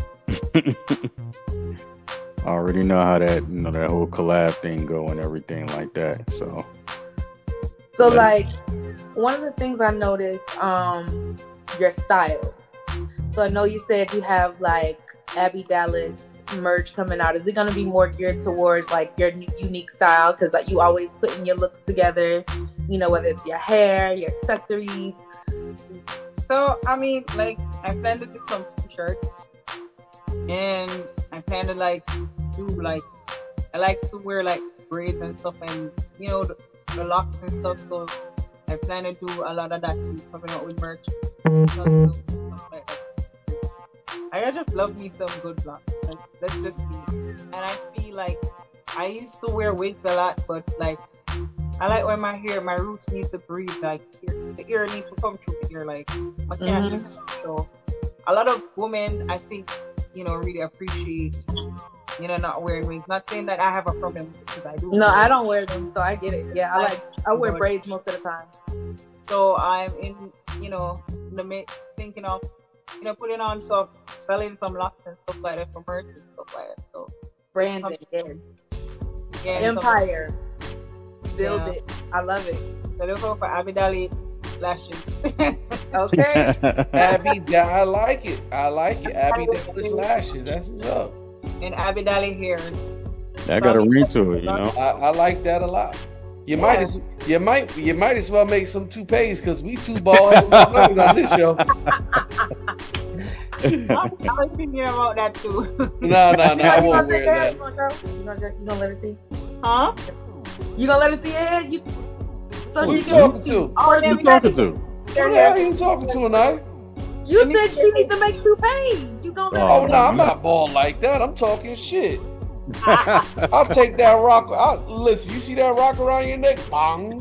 I already know how that, you know, that whole collab thing go and everything like that. So like, one of the things I noticed, your style. So I know you said you have like Abby Dallas merch coming out. Is it going to be more geared towards like your unique style? Because like you always putting your looks together, you know, whether it's your hair, your accessories. So I mean, like, I plan to do some t-shirts, and I plan to like do like, I like to wear like braids and stuff, and you know, the locks and stuff. So I plan to do a lot of that too, coming out with merch. Stuff like that. I just love me some good locks. Like, that's just me. And I feel like I used to wear wigs a lot, but like I like when my hair, my roots need to breathe. Like the ear needs to come through the ear. Like my can't. So a lot of women, I think, you know, really appreciate, you know, not wearing wigs. Not saying that I have a problem with it, because I do. No, I don't wear them, so I get it. Yeah, I wear braids most of the time. So I'm in, you know, thinking of, you know, putting on some, selling some locks and stuff like that for merch and stuff like that. So branding, yeah, empire, build it. I love it. So look out for Abby Dallas lashes. Okay. Abby, I like it. I like it. Abby Dallas lashes. That's what's up. And Abby Dallas hairs. that got a ring to it, you know. I like that a lot. You might as well make some toupees, because we too bald headed on this show. I was thinking about that too. No, I won't wear that. You gonna let her see? Huh? You gonna let her see your head? So Who she you can. talking to? Oh, Who you talking to? Who the hell are you talking to tonight? You said she need to make 2 pages. You gonna let Oh her no, I'm not bald like that. I'm talking shit. I'll take that rock. Listen, you see that rock around your neck? Bong.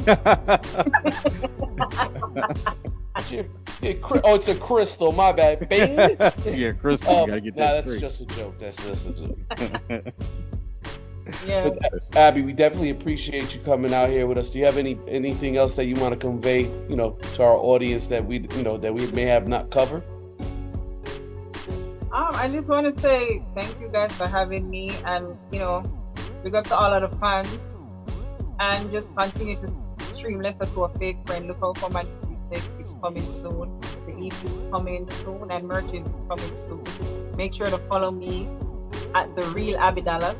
It's a crystal. My bad. Bing. Yeah, Crystal, you gotta get that that's straight. just a joke. That's just a joke. Yeah. But, Abby, we definitely appreciate you coming out here with us. Do you have anything else that you want to convey, you know, to our audience that we may have not covered? I just want to say thank you guys for having me, and you know, big up to all of the fans, and just continue to stream Lesser to a Fake Friend. Look out for my music. It's coming soon. The EP is coming soon, and merch is coming soon. Make sure to follow me at The Real Abby Dallas,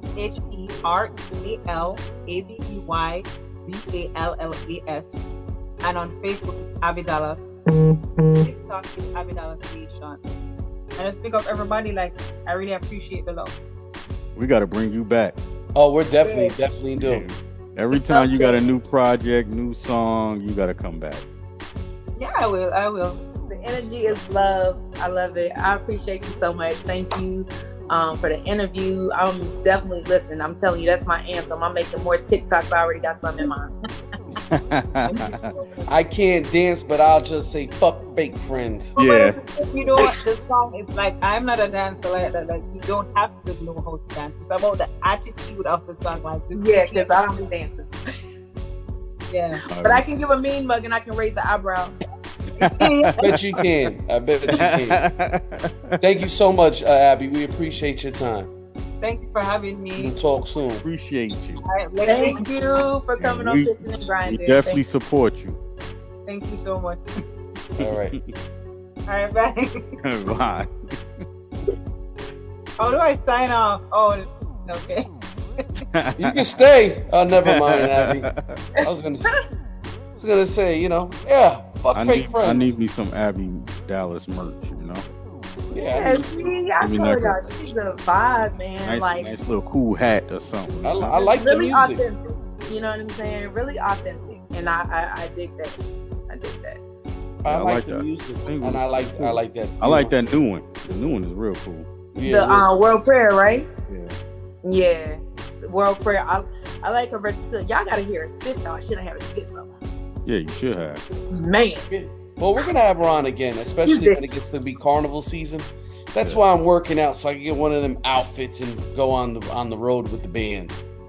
HerAbbyDallas, and on Facebook it's Abby Dallas. TikTok is Abby Dallas Creation. And just pick up everybody. Like, I really appreciate the love. We got to bring you back. Oh, we're definitely do. Every time you got a new project, new song, you got to come back. Yeah, I will. The energy is love. I love it. I appreciate you so much. Thank you for the interview. I'm definitely listening. I'm telling you, that's my anthem. I'm making more TikToks. I already got some in mind. I can't dance, but I'll just say fuck fake friends. Yeah. You know what? The song is like, I'm not a dancer like that. Like, you don't have to know how to dance. It's about the attitude of the song. Like, Yeah, because I don't do dancing. Yeah. But I can give a mean mug and I can raise the eyebrow. I bet you can. Thank you so much, Abby. We appreciate your time. Thank you for having me. We'll talk soon. Appreciate you. All right, Thank you for coming on Kitchen and We Grinding. definitely support you. Thank you so much. All right. All right, bye. Bye. How do I sign off? Oh, okay. You can stay. Oh, never mind, Abby. I was gonna say, you know, yeah, fuck fake friends. I need me some Abby Dallas merch, you know. Yeah, I told y'all, she's a vibe, man. Nice little cool hat or something. I like really the music. authentic. You know what I'm saying? Really authentic, and I dig that. I dig that. I like that. the music, Single and I like that. I like that new one. The new one is real cool. The World Prayer, right? Yeah. Yeah, World Prayer. I like her versatility. Y'all gotta hear her spit though. I should have had her spit something. Yeah, you should have. Man. Well, we're gonna have her on again, especially when it gets to be carnival season. That's why I'm working out so I can get one of them outfits and go on the road with the band.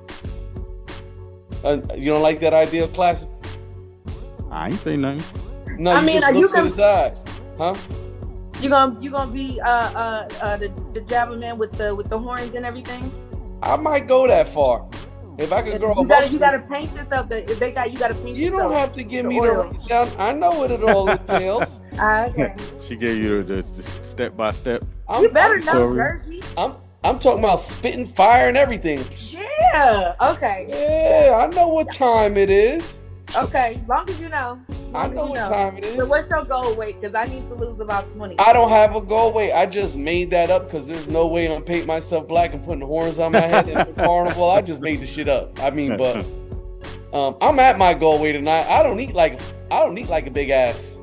You don't like that idea, Classic? I ain't say nothing. No, I mean, just are you look to gonna- the side, huh? You gonna be the Jabba man with the horns and everything? I might go that far. If I could grow a You mustache. gotta paint yourself. You gotta paint You yourself. don't have to give the me the oil. rundown. I know what it all entails. Okay. She gave you the step by step. You better know, sorry. Jersey. I'm talking about spitting fire and everything. Yeah. Okay. Yeah, I know what time it is. Okay. As long as you know. I know what time it is. So what's your goal weight? Because I need to lose about 20. I don't have a goal weight. I just made that up because there's no way I'm painting myself black and putting horns on my head in the carnival. I just made the shit up. I mean, but I'm at my goal weight tonight. I don't eat like a big ass.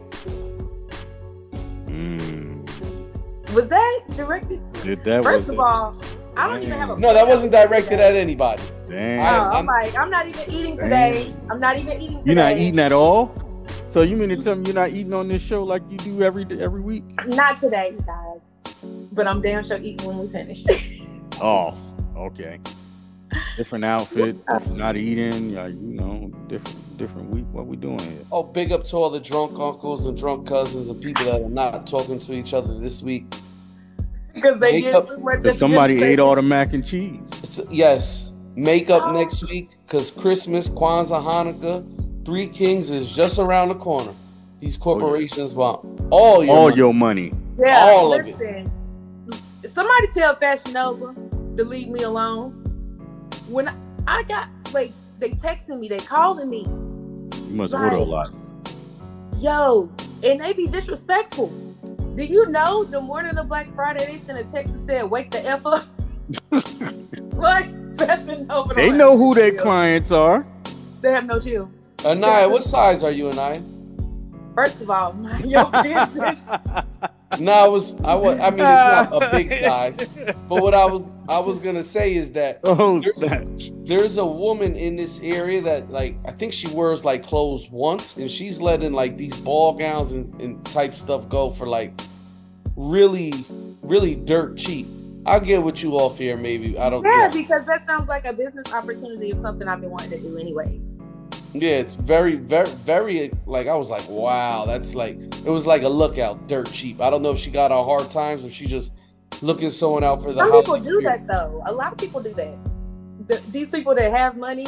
Was that directed? First of all, I don't even have a. No, that wasn't directed at anybody. Damn. I'm not even eating today. I'm not even eating today. You're not eating at all? So you mean to tell me you're not eating on this show like you do every week? Not today, guys. But I'm damn sure eating when we finish. Oh, okay. Different outfit, not eating, different week. What we doing here? Oh, big up to all the drunk uncles and drunk cousins and people that are not talking to each other this week. Because they get too much. Because somebody ate all the mac and cheese. Yes. Makeup next week because Christmas, Kwanzaa, Hanukkah, Three Kings is just around the corner. These corporations want all your money. Yeah, all of it. Somebody tell Fashion Nova to leave me alone. When I got, like, they texting me, they calling me. You must order a lot. Yo, and they be disrespectful. Do you know the morning of Black Friday, they sent a text that said, wake the F up? What? Fashion Nova. They know who their clients are. They have no chill. Anaya, what size are you, Anaya? First of all, mind your business. No, I mean, it's not a big size. But what I was gonna say is that there's a woman in this area that, like, I think she wears like clothes once, and she's letting like these ball gowns and type stuff go for like really, really dirt cheap. I'll get with you off here, maybe. I don't. Yeah, because that sounds like a business opportunity of something I've been wanting to do anyways. Yeah, it's very, very, very, like, I was like, wow, that's like, it was like a lookout, dirt cheap. I don't know if she got a hard times or she just looking someone out for the Some holiday people do spirit. that, though. A lot of people do that. These people that have money,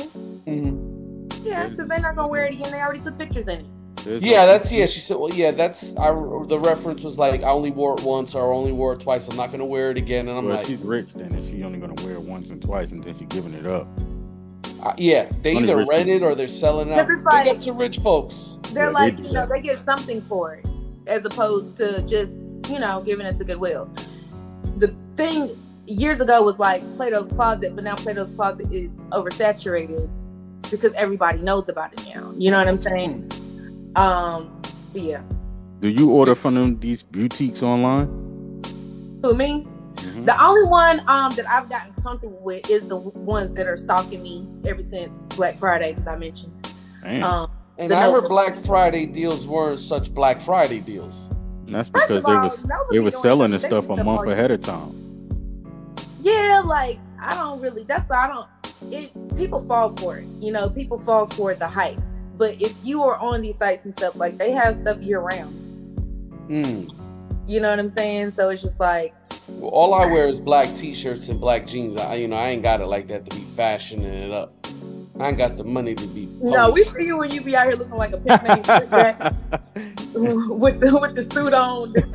yeah, because they're not going to wear it again. They already took pictures in it. She said, well, yeah, the reference was like, I only wore it once or I only wore it twice. I'm not going to wear it again. And I'm like, she's rich then, and she only going to wear it once and twice, and then she's giving it up. Yeah, they Money either rich rent it or they're selling it out. It's like, Big up to rich folks. They're like, they get something for it as opposed to just, giving it to Goodwill. The thing years ago was like Plato's Closet, but now Plato's Closet is oversaturated because everybody knows about it now. You know what I'm saying? But yeah. Do you order from these boutiques online? Who, me? Mm-hmm. The only one that I've gotten comfortable with is the ones that are stalking me ever since Black Friday that I mentioned. And I heard Black Friday deals weren't such Black Friday deals. And that's because they were selling the stuff a month ahead of time. Yeah, like people fall for it. People fall for the hype. But if you are on these sites and stuff, like, they have stuff year round. You know what I'm saying? So it's just like, well, all I wear is black t-shirts and black jeans. I ain't got it like that to be fashioning it up. I ain't got the money to be. No, we see you when you be out here looking like a pimp named with the suit on, the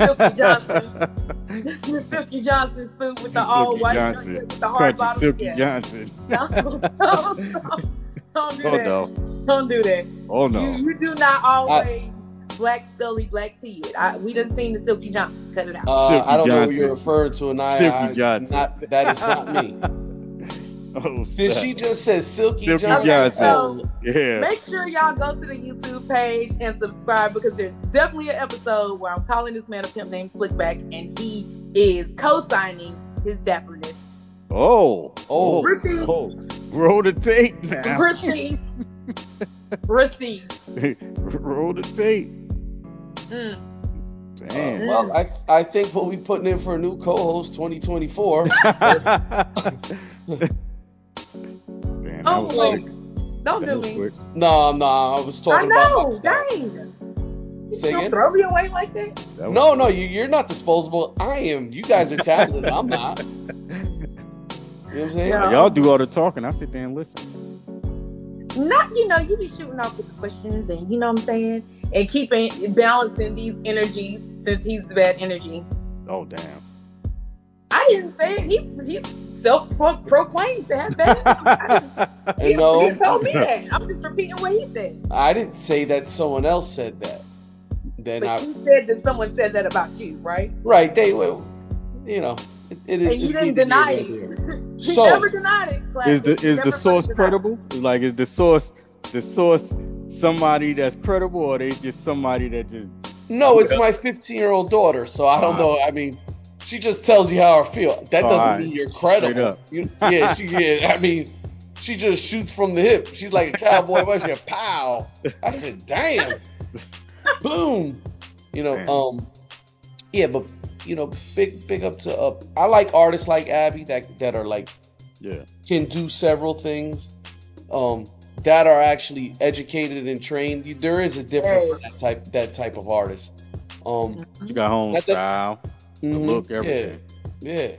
Silky Johnson suit with the all white, with the hard bottom. Silky Johnson. Don't do that. No. Don't do that. Oh no. You do not always black Scully, black tea. We done seen the Silky Johnson. Cut it out. I don't know what you're referring to, and Silky Johnson. That is not me. Did she just say Silky Johnson? Johnson. Yeah. Make sure y'all go to the YouTube page and subscribe, because there's definitely an episode where I'm calling this man a pimp named Slickback, and he is co-signing his dapperness. Oh. Receipt. Roll the tape now. Receipt. Receipt. Roll the tape. Mm. Damn. Well, I think we'll be putting in for a new co-host 2024. Man, Oh, was wait. quick. Don't That do was me. quick. No, I was I talking know. about myself. Dang. You Say gonna again? throw me away like that? That was No, quick. you're not disposable. I am. You guys are talented. I'm not. You know what I'm saying? Yeah. Y'all do all the talking. I sit there and listen. Not, you be shooting off with the questions and you know what I'm saying? And keeping balancing these energies since he's the bad energy. Oh, damn. I didn't say it. He's self-proclaimed to have bad energy. He told me that. I'm just repeating what he said. I didn't say that. Someone else said that. Then But you said that someone said that about you, right? right. They will. You know. It is. And you it's didn't neither deny here it. nor there. You So- never denied it. Is Classic. the Never source fucking denied it. credible? Like, is the source somebody that's credible, or they just somebody that just? No, it's my 15-year-old daughter. So I don't know. I mean, she just tells you how I feel. That doesn't Alright. mean you're Straight credible. up. Yeah. I mean, she just shoots from the hip. She's like a cowboy. But she pow. I said, damn. Boom. Damn. Yeah, but big up to I like artists like Abby that are like Yeah. can do several things. That are actually educated and trained. There is a difference in that type of artist. She got home That's the- style, the Mhm, look, everything. Yeah.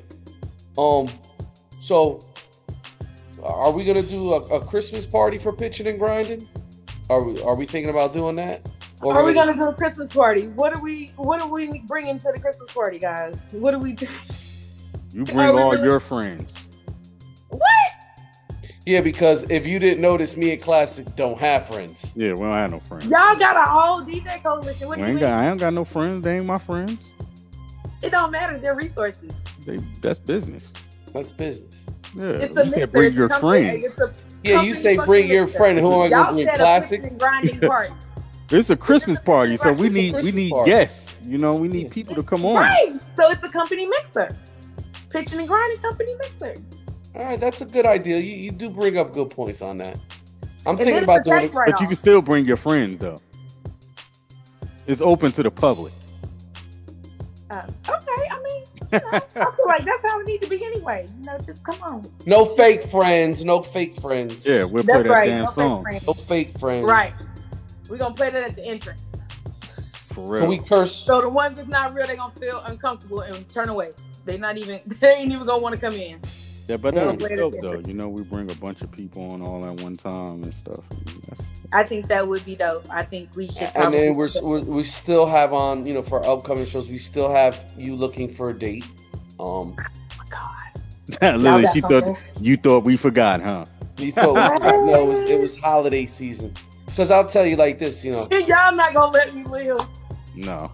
So are we gonna do a Christmas party for pitching and grinding? Are we thinking about doing that? Or Are we gonna do a Christmas party? What are we bringing to the Christmas party, guys? What do we do? You bring Are we all really- your friends. What? Yeah, because if you didn't notice, me and Classic don't have friends. Yeah, we don't have no friends. Y'all got a whole DJ coalition. What do you mean? I ain't got no friends. They ain't my friends. It don't matter. They're resources. That's business. That's business. Yeah, It's you a said mixer. bring It's your a company- friends. it's a Yeah, you company say fucking bring your mixer. friend. Who am I Y'all gonna bring? said Classic. a pitching and grinding party. It's a Christmas party, so we It's a need Christmas party. guests. We need Yeah. people to come on. Right. So it's a company mixer. Pitching and grinding company mixer. All right, that's a good idea. You do bring up good points on that. I'm And thinking then about it's a doing tax it. write-off. But you can still bring your friends though. It's open to the public. Okay, I mean, I feel like that's how it need to be anyway. Just come on. No fake friends. No fake friends. Yeah, we'll play That's that right. damn No fake song friends. No fake friends. Right. We're gonna play that at the entrance. for real. Can we curse? So the ones that's not real, they're gonna feel uncomfortable and turn away. They ain't even gonna want to come in. Yeah, but that'll be Play that dope different. though. We bring a bunch of people on all at one time and stuff. I think that would be dope. I think we should And probably then we still have on, for our upcoming shows, we still have you looking for a date. Oh my God. Lily, got she something? thought you thought we forgot, huh? We thought no, it was holiday season. Because I'll tell you like this, Y'all not gonna let me live. No.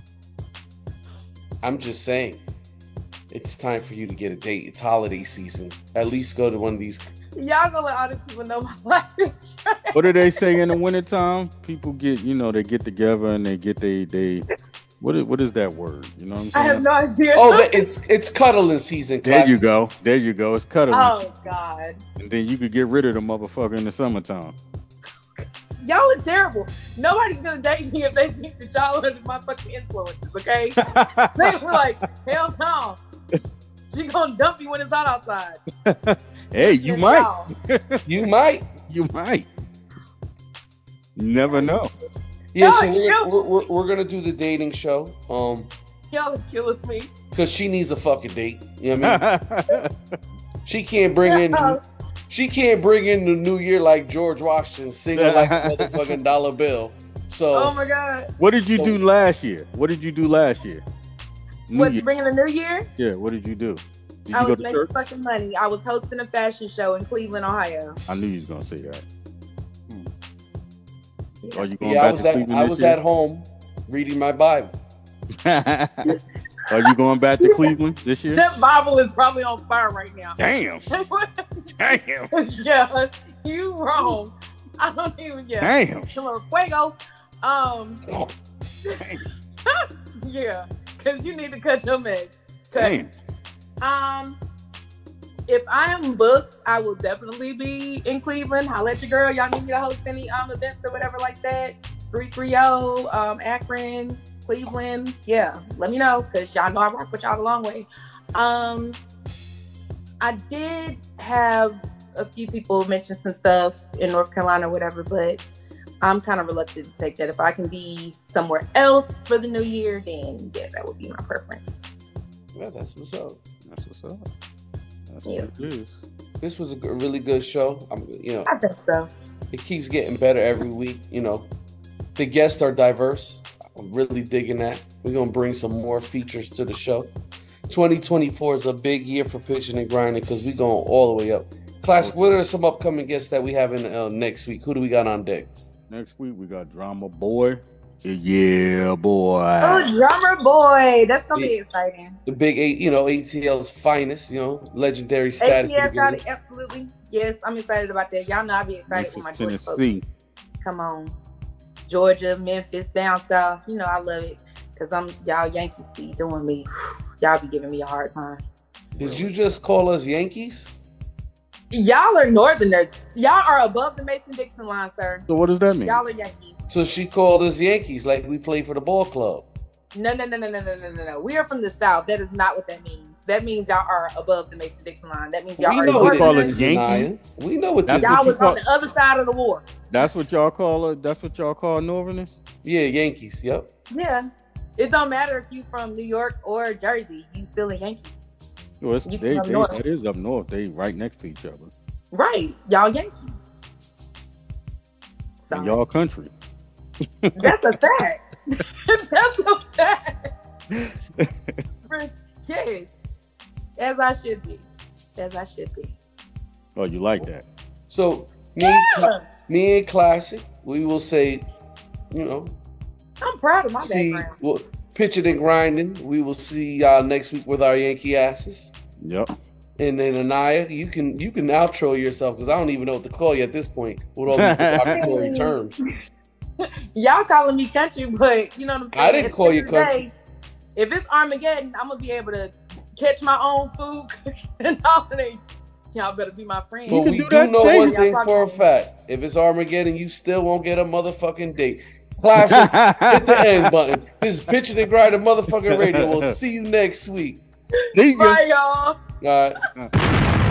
I'm just saying, it's time for you to get a date. It's holiday season. At least go to one of these. Y'all gonna let all these people know my life is trash. What do they say in the wintertime? People get, they get together and they get what is that word? You know what I'm I saying? have no idea. Oh, it's cuddling season. There you Classic. go. There you go. It's cuddling. Oh God. And then you could get rid of the motherfucker in the summertime. Y'all are terrible. Nobody's gonna date me if they think that y'all are my fucking influences, okay? They were like, hell no. She gonna dump me when it's hot outside. Hey, you And might. y'all. You might. You might. You never know. Yeah, No, so you- we're gonna do the dating show. Y'all are killing me. Because she needs a fucking date. You know what I mean? She can't bring in the new year like George Washington, singing like a motherfucking dollar bill. So Oh my God. What did you do last year? New What's Year. bringing the new year? Yeah, what did you do? Did I you go was to making church? fucking money. I was hosting a fashion show in Cleveland, Ohio. I knew you was gonna say that. Yeah. Are you going yeah, back to Cleveland I this was year? at home reading my Bible. Are you going back to Cleveland this year? That Bible is probably on fire right now. Damn. Damn. Yeah, you wrong. I don't even get Damn. Come on, fuego. Yeah, because you need to cut your mess. Cut. Damn. If I am booked, I will definitely be in Cleveland. Holla at your girl. Y'all need me to host any events or whatever like that. 330, Akron, Cleveland. Yeah, let me know because y'all know I rock with y'all a long way. I did have a few people mention some stuff in North Carolina or whatever, but I'm kind of reluctant to take that. If I can be somewhere else for the new year, then yeah, that would be my preference. Yeah, that's what's up. That's what's up. That's Yeah. what it is. This was a really good show. I think so. It keeps getting better every week. The guests are diverse. I'm really digging that. We're gonna bring some more features to the show. 2024 is a big year for pitching and grinding because we're going all the way up. Classic. What are some upcoming guests that we have in next week? Who do we got on deck? Next week we got Drama Boy. Yeah, boy. Oh, Drummer Boy. That's going to be exciting. The big ATL's finest, legendary status. ATL got it, absolutely. Yes, I'm excited about that. Y'all know I'll be excited for my Georgia folks. Tennessee. Come on. Georgia, Memphis, down south. I love it. Because y'all Yankees be doing me. Y'all be giving me a hard time. Did you just call us Yankees? Y'all are Northerners. Y'all are above the Mason-Dixon line, sir. So what does that mean? Y'all are Yankees. So she called us Yankees like we play for the ball club. No. We are from the South. That is not what that means. That means y'all are above the Mason-Dixon line. That means y'all are Northerners. Yankees. We know what y'all was on the other side of the war. That's what y'all call it. That's what y'all call Northerners. Yeah, Yankees. Yep. Yeah. It don't matter if you from New York or Jersey. You still a Yankee. Well, that is up north. They right next to each other. Right. Y'all Yankees. So, and y'all country. That's a fact. That's a fact. Yes. As I should be. Oh, you like that? So me and Classic, we will say, I'm proud of my background. Well, pitching and grinding. We will see y'all next week with our Yankee asses. Yep. And then Anaya, you can outro yourself because I don't even know what to call you at this point with all these arbitrary terms. Y'all calling me country, but you know what I'm saying? I didn't call you country. If it's Armageddon, I'm gonna be able to catch my own food and all of that. Y'all better be my friend. But we do know one thing for a fact. If it's Armageddon, you still won't get a motherfucking date. Classic, hit the end button. This is Pitching and Grinding motherfucking radio. We'll see you next week. Bye, y'all. All right.